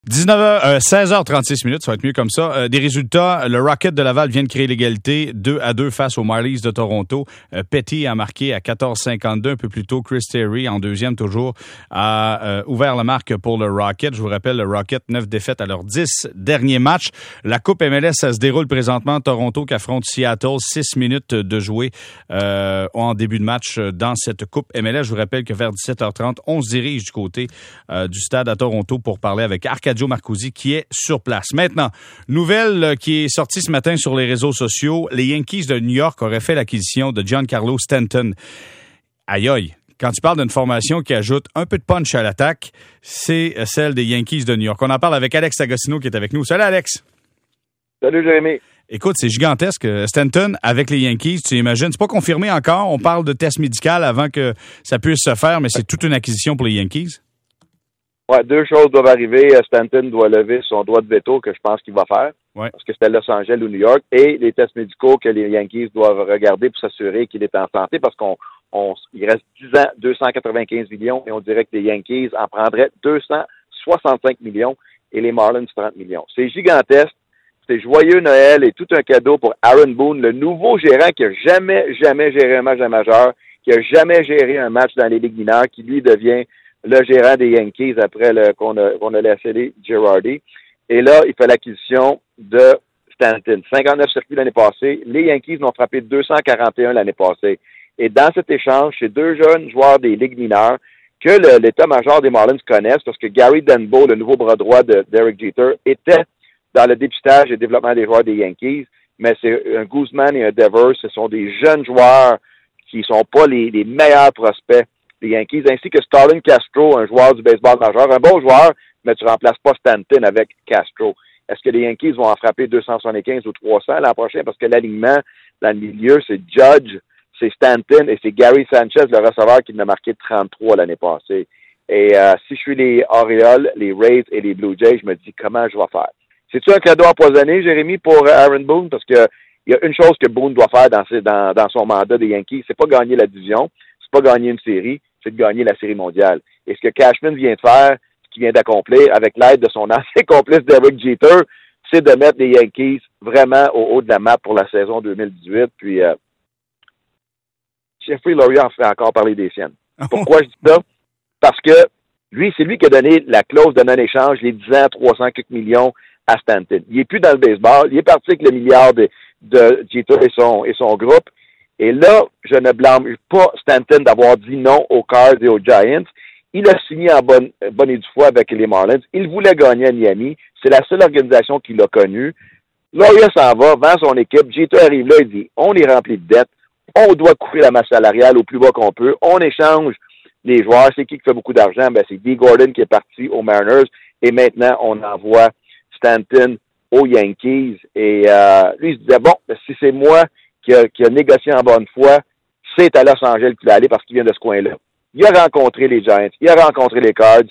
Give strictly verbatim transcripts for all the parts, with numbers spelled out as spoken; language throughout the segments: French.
dix-neuf heures, euh, seize heures trente-six minutes, ça va être mieux comme ça. Euh, des résultats, le Rocket de Laval vient de créer l'égalité deux à deux face aux Marlies de Toronto. Euh, Petty a marqué à quatorze cinquante-deux un peu plus tôt. Chris Terry, en deuxième toujours, a euh, ouvert la marque pour le Rocket. Je vous rappelle, le Rocket, neuf défaites à leurs dix derniers matchs. La Coupe M L S, ça se déroule présentement. Toronto qui affronte Seattle, six minutes de jouer euh, en début de match dans cette Coupe M L S. Je vous rappelle que vers dix-sept heures trente, on se dirige du côté euh, du stade à Toronto pour parler avec Arcadio Marcusi qui est sur place. Maintenant, nouvelle qui est sortie ce matin sur les réseaux sociaux, les Yankees de New York auraient fait l'acquisition de Giancarlo Stanton. Aïe aïe, quand tu parles d'une formation qui ajoute un peu de punch à l'attaque, c'est celle des Yankees de New York. On en parle avec Alex Agostino qui est avec nous. Salut Alex! Salut Jérémy! Écoute, c'est gigantesque. Stanton avec les Yankees, tu imagines, c'est pas confirmé encore. On parle de test médical avant que ça puisse se faire, mais c'est toute une acquisition pour les Yankees. Ouais, deux choses doivent arriver. Stanton doit lever son droit de veto que je pense qu'il va faire. Ouais. Parce que c'était Los Angeles ou New York. Et les tests médicaux que les Yankees doivent regarder pour s'assurer qu'il est en santé parce qu'on on, il reste dix ans, deux cent quatre-vingt-quinze millions et on dirait que les Yankees en prendraient deux cent soixante-cinq millions et les Marlins trente millions. C'est gigantesque. C'est joyeux Noël et tout un cadeau pour Aaron Boone, le nouveau gérant qui a jamais, jamais géré un match de majeur, qui a jamais géré un match dans les ligues mineures, qui lui devient le gérant des Yankees après le, qu'on a, qu'on a laissé les Girardi. Et là, il fait l'acquisition de Stanton. cinquante-neuf circuits l'année passée. Les Yankees n'ont frappé deux cent quarante et un l'année passée. Et dans cet échange, c'est deux jeunes joueurs des ligues mineures que le, l'état-major des Marlins connaissent parce que Gary Denbo, le nouveau bras droit de Derek Jeter, était dans le dépistage et développement des joueurs des Yankees. Mais c'est un Guzman et un Devers. Ce sont des jeunes joueurs qui sont pas les, les meilleurs prospects des Yankees, ainsi que Starlin Castro, un joueur du baseball majeur, un bon joueur, mais tu remplaces pas Stanton avec Castro. Est-ce que les Yankees vont en frapper deux cent soixante-quinze ou trois cents l'an prochain? Parce que l'alignement dans le milieu, c'est Judge, c'est Stanton et c'est Gary Sanchez, le receveur qui en a marqué trente-trois l'année passée. Et euh, si je suis les Orioles, les Rays et les Blue Jays, je me dis comment je vais faire. C'est-tu un cadeau empoisonné, Jérémy, pour Aaron Boone? Parce que il y a une chose que Boone doit faire dans, ses, dans, dans son mandat des Yankees, c'est pas gagner la division, c'est pas gagner une série, c'est de gagner la Série mondiale. Et ce que Cashman vient de faire, ce qu'il vient d'accomplir avec l'aide de son ancien complice Derek Jeter, c'est de mettre les Yankees vraiment au haut de la map pour la saison deux mille dix-huit. Puis, euh, Jeffrey Loria en fait encore parler des siennes. Pourquoi je dis ça? Parce que lui, c'est lui qui a donné la clause de non-échange, les dix ans, trois cents quelques millions à Stanton. Il est plus dans le baseball. Il est parti avec le milliard de, de Jeter et son, et son groupe. Et là, je ne blâme pas Stanton d'avoir dit non aux Cards et aux Giants. Il a signé en bonne, bonne et due foi avec les Marlins. Il voulait gagner à Miami. C'est la seule organisation qu'il a connue. Loria s'en va, vend son équipe. Jeter arrive là, il dit, on est rempli de dettes. On doit couvrir la masse salariale au plus bas qu'on peut. On échange les joueurs. C'est qui qui fait beaucoup d'argent? Ben, c'est Dee Gordon qui est parti aux Mariners. Et maintenant, on envoie Stanton aux Yankees. Et euh, lui, il se disait, bon, si c'est moi Qui a, qui a négocié en bonne foi, c'est à Los Angeles qu'il va aller parce qu'il vient de ce coin-là. Il a rencontré les Giants, il a rencontré les Cards,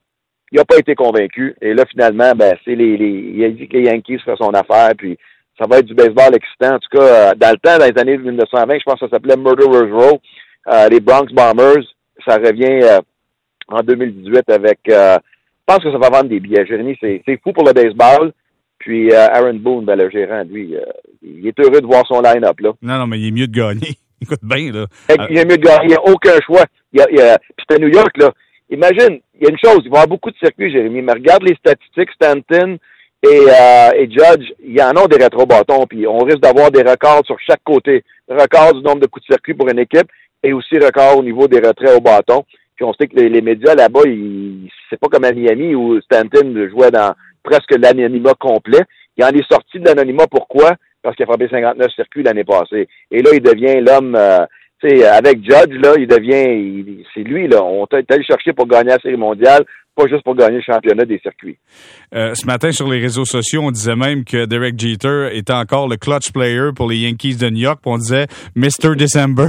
il n'a pas été convaincu. Et là, finalement, ben, c'est les, les, il a dit que les Yankees feraient son affaire, puis ça va être du baseball excitant. En tout cas, euh, dans le temps, dans les années mille neuf cent vingt, je pense que ça s'appelait Murderers Row, euh, les Bronx Bombers, ça revient euh, en deux mille dix-huit avec, euh, je pense que ça va vendre des billets. Jérémy, c'est, c'est fou pour le baseball. Puis euh, Aaron Boone, ben, le gérant, lui, euh, il est heureux de voir son line-up, là. Non, non, mais il est mieux de gagner. Écoute bien, là. Il est mieux de gagner, il n'y a aucun choix. Il y a, il y a, puis c'était New York, là. Imagine, il y a une chose, il va y avoir beaucoup de circuits, Jérémy, mais regarde les statistiques, Stanton et, euh, et Judge, il y en a des rétro-bâtons, puis on risque d'avoir des records sur chaque côté. Record du nombre de coups de circuit pour une équipe et aussi record au niveau des retraits au bâton. Puis on sait que les, les médias là-bas, ils, c'est pas comme à Miami où Stanton jouait dans presque l'anonymat complet. Il en est sorti de l'anonymat. Pourquoi? Parce qu'il a frappé cinquante-neuf circuits l'année passée. Et là, il devient l'homme, euh, tu sais, avec Judge, là, il devient, il, c'est lui, là. On t'a allé chercher pour gagner la Série mondiale, pas juste pour gagner le championnat des circuits. Euh, ce matin, sur les réseaux sociaux, on disait même que Derek Jeter était encore le clutch player pour les Yankees de New York, puis on disait mister December.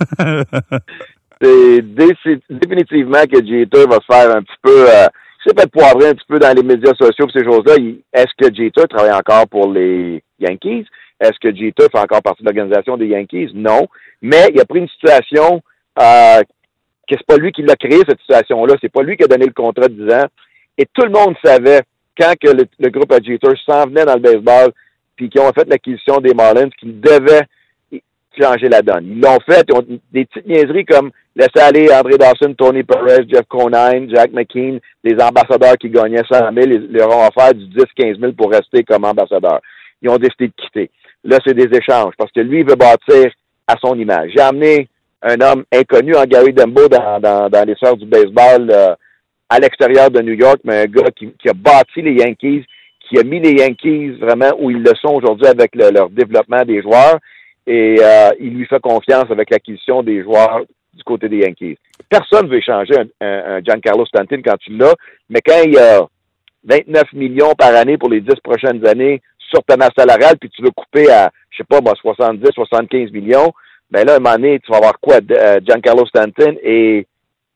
C'est dé- définitivement que Jeter va se faire un petit peu... Euh, c'est peut-être poivré un petit peu dans les médias sociaux pour ces choses-là. Il, est-ce que Jeter travaille encore pour les Yankees? Est-ce que Jeter fait encore partie de l'organisation des Yankees? Non. Mais il a pris une situation euh, que c'est pas lui qui l'a créé, cette situation-là. C'est pas lui qui a donné le contrat de dix ans. Et tout le monde savait quand que le, le groupe à Jeter s'en venait dans le baseball, puis qu'ils ont fait l'acquisition des Marlins, qu'ils devaient changer la donne. Ils l'ont fait, ils ont des petites niaiseries comme laisser aller André Dawson, Tony Perez, Jeff Conine, Jack McKean, des ambassadeurs qui gagnaient cent mille, ils leur ont offert du dix à quinze mille pour rester comme ambassadeur. Ils ont décidé de quitter. Là, c'est des échanges, parce que lui, il veut bâtir à son image. J'ai amené un homme inconnu, en Gary Dembo, dans, dans, dans les sphères du baseball, euh, à l'extérieur de New York, mais un gars qui, qui a bâti les Yankees, qui a mis les Yankees vraiment où ils le sont aujourd'hui avec le, leur développement des joueurs. Et euh, il lui fait confiance avec l'acquisition des joueurs du côté des Yankees. Personne ne veut échanger un, un, un Giancarlo Stanton quand tu l'as, mais quand il y a vingt-neuf millions par année pour les dix prochaines années sur ta masse salariale, puis tu veux couper à, je sais pas moi, soixante-dix, soixante-quinze millions, ben là, à un moment donné, tu vas avoir quoi? Euh, Giancarlo Stanton et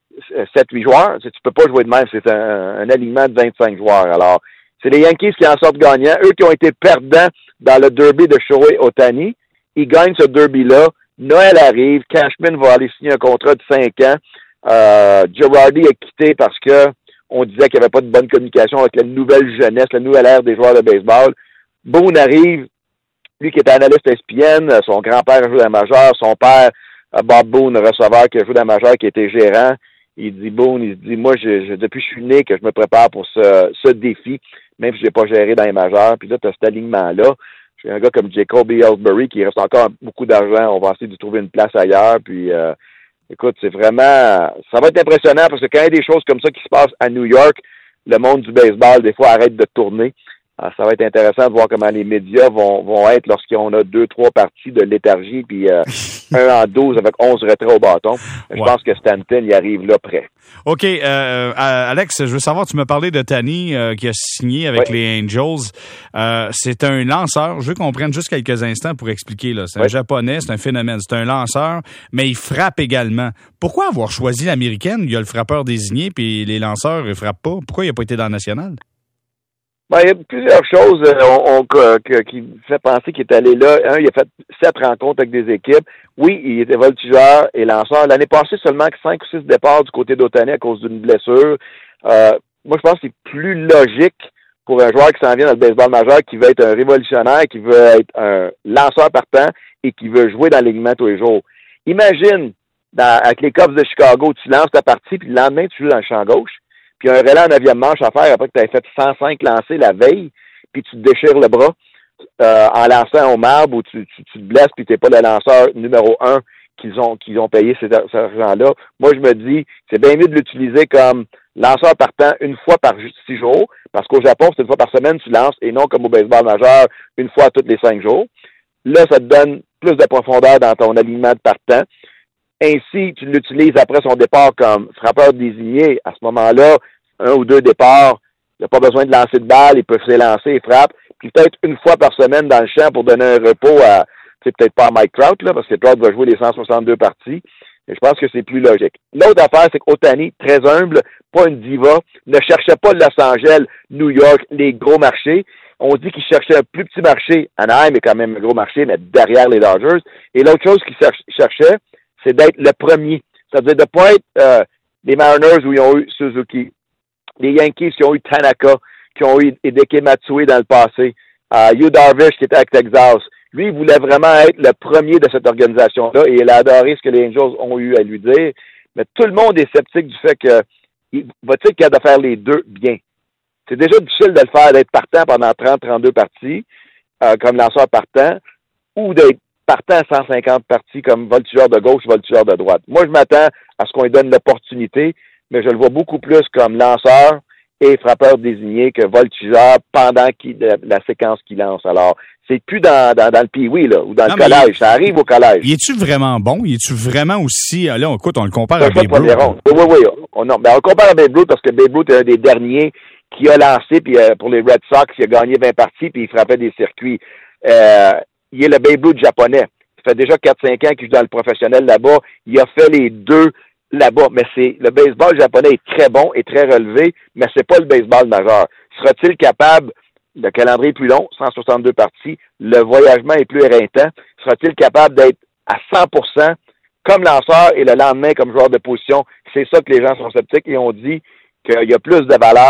sept huit joueurs? Tu peux pas jouer de même, c'est un, un alignement de vingt-cinq joueurs. Alors, c'est les Yankees qui en sortent gagnants, eux qui ont été perdants dans le derby de Shohei Ohtani. Ils gagnent ce derby-là. Noël arrive. Cashman va aller signer un contrat de cinq ans. Euh, Girardi a quitté parce que on disait qu'il n'y avait pas de bonne communication avec la nouvelle jeunesse, la nouvelle ère des joueurs de baseball. Boone arrive. Lui qui était analyste E S P N, son grand-père a joué dans la majeure, son père, Bob Boone, receveur qui a joué dans la majeure, qui était gérant. Il dit, Boone, il dit, moi, je, je, depuis que je suis né, que je me prépare pour ce, ce défi, même si je n'ai pas géré dans les majeures. Puis là, tu as cet alignement-là. J'ai un gars comme Jacob Ellsbury qui reste encore beaucoup d'argent. On va essayer de trouver une place ailleurs. Puis, euh, écoute, c'est vraiment... Ça va être impressionnant parce que quand il y a des choses comme ça qui se passent à New York, le monde du baseball, des fois, arrête de tourner. Alors, ça va être intéressant de voir comment les médias vont, vont être lorsqu'on a deux, trois parties de léthargie, puis euh, un en douze avec onze retraits au bâton. Je ouais. pense que Stanton y arrive là près. OK. Euh, Alex, je veux savoir, tu m'as parlé de Tani euh, qui a signé avec ouais. les Angels. Euh, c'est un lanceur. Je veux qu'on prenne juste quelques instants pour expliquer. Là. C'est ouais. un Japonais, c'est un phénomène. C'est un lanceur, mais il frappe également. Pourquoi avoir choisi l'américaine? Il y a le frappeur désigné, puis les lanceurs ne frappent pas. Pourquoi il n'a pas été dans le national? Ben, il y a plusieurs choses euh, on, on, que, qui fait penser qu'il est allé là. Un, il a fait sept rencontres avec des équipes. Oui, il était voltigeur et lanceur. L'année passée, seulement cinq ou six départs du côté d'Ohtani à cause d'une blessure. Euh, moi, je pense que c'est plus logique pour un joueur qui s'en vient dans le baseball majeur, qui veut être un révolutionnaire, qui veut être un lanceur partant et qui veut jouer dans l'alignement tous les jours. Imagine, dans, avec les Cubs de Chicago, tu lances ta partie, puis le lendemain, tu joues dans le champ gauche. Puis un relais en neuvième manche à faire après que tu avais fait cent cinq lancers la veille, puis tu te déchires le bras euh, en lançant au marbre ou tu, tu, tu te blesses puis tu n'es pas le lanceur numéro un qu'ils ont qu'ils ont payé cet, cet argent-là. Moi, je me dis, c'est bien mieux de l'utiliser comme lanceur partant une fois par six jours, parce qu'au Japon, c'est une fois par semaine tu lances et non comme au baseball majeur, une fois tous les cinq jours. Là, ça te donne plus de profondeur dans ton alignement de partant. Ainsi, tu l'utilises après son départ comme frappeur désigné. À ce moment-là, un ou deux départs, il n'a pas besoin de lancer de balle, il peut se lancer et frappe. Puis peut-être une fois par semaine dans le champ pour donner un repos à, c'est peut-être pas à Mike Trout, là, parce que Trout va jouer les cent soixante-deux parties. Et je pense que c'est plus logique. L'autre affaire, c'est qu'Ohtani, très humble, pas une diva, ne cherchait pas Los Angeles, New York, les gros marchés. On dit qu'il cherchait un plus petit marché. Anaheim est quand même un gros marché, mais derrière les Dodgers. Et l'autre chose qu'il cherchait, c'est d'être le premier. C'est-à-dire de ne pas être euh, les Mariners où ils ont eu Suzuki, les Yankees qui ont eu Tanaka, qui ont eu Hideki Matsui dans le passé, euh, Yu Darvish qui était avec Texas. Lui, il voulait vraiment être le premier de cette organisation-là et il a adoré ce que les Angels ont eu à lui dire. Mais tout le monde est sceptique du fait que il va-t-il qu'il y a de faire les deux bien? C'est déjà difficile de le faire, d'être partant pendant trente à trente-deux parties, euh, comme lanceur partant, ou d'être partant à cent cinquante parties comme voltigeur de gauche, voltigeur de droite. Moi, je m'attends à ce qu'on lui donne l'opportunité, mais je le vois beaucoup plus comme lanceur et frappeur désigné que voltigeur pendant qu'il, la séquence qu'il lance. Alors, c'est plus dans, dans, dans le pee-wee, là, ou dans non, le collège. Il, ça arrive au collège. Y es-tu vraiment bon? Y es-tu vraiment aussi... Là, écoute, on le compare à Babe Ruth. Oui, oui, oui. On, non, ben, on le compare à Babe Ruth parce que Babe Ruth est un des derniers qui a lancé, puis euh, pour les Red Sox, il a gagné vingt parties, puis il frappait des circuits. Euh, il est le Babe Ruth japonais. Ça fait déjà quatre cinq ans qu'il joue dans le professionnel là-bas. Il a fait les deux là-bas. Mais c'est le baseball japonais est très bon et très relevé, mais c'est pas le baseball majeur. Sera-t-il capable, le calendrier est plus long, cent soixante-deux parties, le voyagement est plus éreintant, sera-t-il capable d'être à cent pour cent comme lanceur et le lendemain comme joueur de position? C'est ça que les gens sont sceptiques et on dit qu'il y a plus de valeur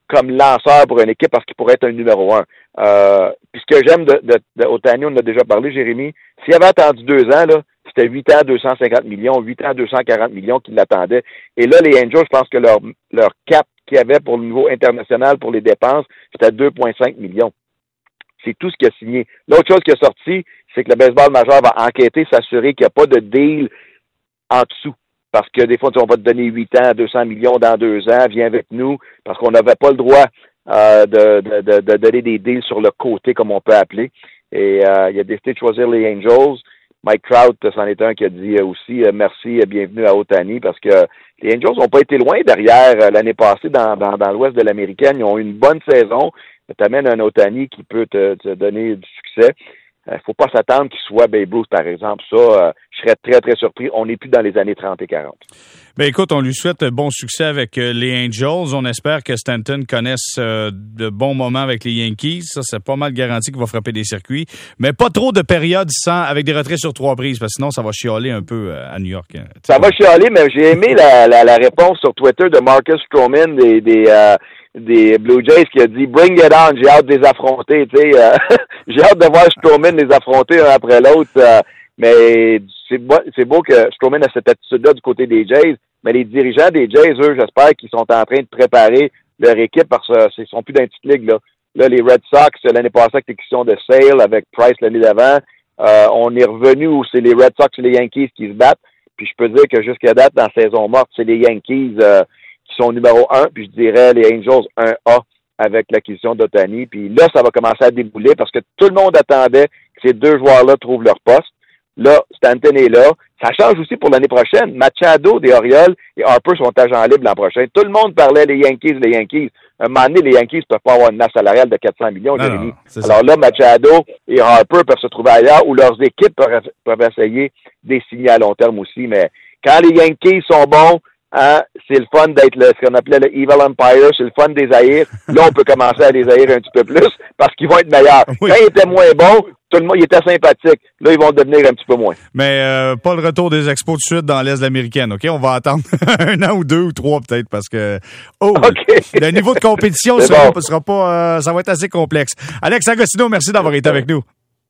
comme lanceur pour une équipe parce qu'il pourrait être un numéro un. Euh, puis ce que j'aime de, de, de Ohtani, on en a déjà parlé, Jérémy, s'il avait attendu deux ans, là, c'était huit ans, deux cent cinquante millions, huit ans, deux cent quarante millions qui l'attendaient. Et là, les Angels, je pense que leur, leur cap qu'il y avait pour le niveau international pour les dépenses, c'était deux virgule cinq millions. C'est tout ce qu'il a signé. L'autre chose qui est sorti, c'est que le baseball majeur va enquêter, s'assurer qu'il n'y a pas de deal en dessous. Parce que des fois, on va te donner huit ans, deux cents millions dans deux ans, viens avec nous, parce qu'on n'avait pas le droit euh, de, de, de, de donner des deals sur le côté, comme on peut appeler. Et euh, il a décidé de choisir les Angels. Mike Trout, c'en est un qui a dit aussi euh, merci, bienvenue à Ohtani, parce que les Angels n'ont pas été loin derrière euh, l'année passée dans, dans, dans l'ouest de l'Américaine. Ils ont eu une bonne saison. Tu amènes un Ohtani qui peut te, te donner du succès. Il ne faut pas s'attendre qu'il soit Babe Ruth, par exemple. Ça, euh, je serais très, très surpris. On n'est plus dans les années trente et quarante. Ben écoute, on lui souhaite bon succès avec euh, les Angels. On espère que Stanton connaisse euh, de bons moments avec les Yankees. Ça, c'est pas mal garanti qu'il va frapper des circuits. Mais pas trop de périodes sans, avec des retraits sur trois prises, parce que sinon, ça va chialer un peu euh, à New York. Hein. Ça va chialer, mais j'ai aimé la, la, la réponse sur Twitter de Marcus Stroman des... des euh, des Blue Jays qui a dit « Bring it on, j'ai hâte de les affronter. » Tu sais, euh, j'ai hâte de voir Stroman les affronter un après l'autre. Euh, mais c'est beau, c'est beau que Stroman a cette attitude-là du côté des Jays. Mais les dirigeants des Jays, eux, j'espère qu'ils sont en train de préparer leur équipe parce qu'ils sont plus dans une petite ligue. Là, là les Red Sox, l'année passée, avec l'exécution de Sale, avec Price l'année d'avant, euh, on est revenu où c'est les Red Sox et les Yankees qui se battent. Puis je peux dire que jusqu'à date, dans la saison morte, c'est les Yankees... Euh, qui sont numéro un, puis je dirais les Angels un A avec l'acquisition d'Ohtani. Puis là, ça va commencer à débouler parce que tout le monde attendait que ces deux joueurs-là trouvent leur poste. Là, Stanton est là. Ça change aussi pour l'année prochaine. Machado des Orioles et Harper sont agents libres l'an prochain. Tout le monde parlait des Yankees, les Yankees. Un moment donné, les Yankees ne peuvent pas avoir une masse salariale de quatre cents millions, Jérémy. Alors là, Machado et Harper peuvent se trouver ailleurs ou leurs équipes peuvent, peuvent essayer des signer à long terme aussi. Mais quand les Yankees sont bons, hein, c'est le fun d'être le, ce qu'on appelait le Evil Empire, c'est le fun des haïr. Là, on peut commencer à les haïr un petit peu plus parce qu'ils vont être meilleurs. Oui. Quand ils étaient moins bons, tout le monde, ils étaient sympathiques. Là, ils vont devenir un petit peu moins. Mais euh, pas le retour des Expos tout de suite dans l'Est américaine, OK? On va attendre un an ou deux ou trois peut-être parce que oh, okay. Le niveau de compétition sera, bon. sera pas, euh, ça va être assez complexe. Alex Agostino, merci d'avoir été avec nous.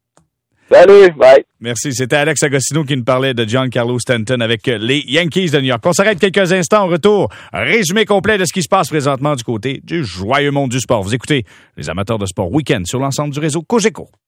Salut, bye. Merci. C'était Alex Agostino qui nous parlait de Giancarlo Stanton avec les Yankees de New York. On s'arrête quelques instants en retour. Résumé complet de ce qui se passe présentement du côté du joyeux monde du sport. Vous écoutez les amateurs de sport week-end sur l'ensemble du réseau Cogeco.